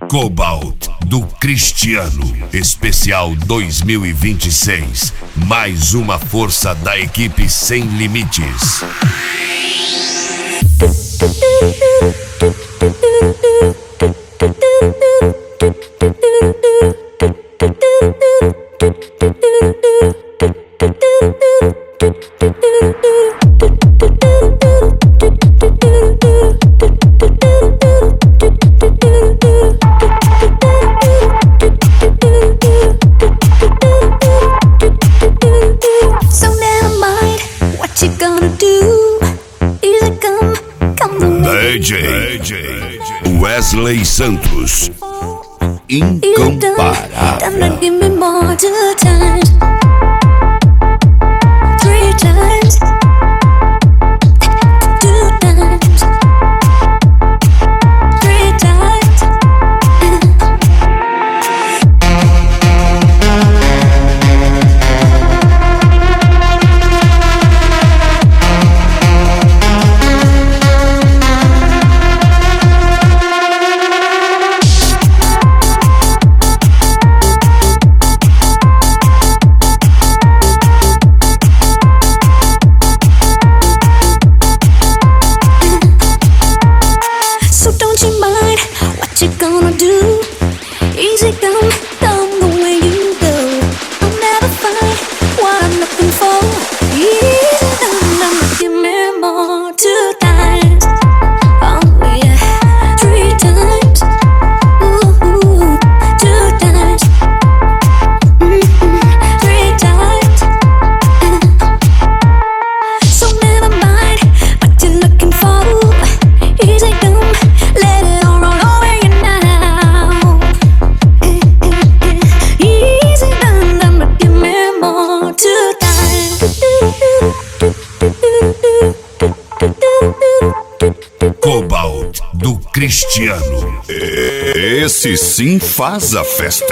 Cobalt do Cristiano, especial 2026. Mais uma força da equipe sem limites. DJ Wesley Santos, incomparável. Easy come, come the way you go. I'll never find what I'm looking for. Easy come, give me more 2 times. Oh yeah, 3 times. Ooh, 2 times. 3 times. So never mind what you're looking for. Easy come, let it all roll over you now. Easy done, but give me more 2 times. Cobalt do Cristiano. Esse sim faz a festa.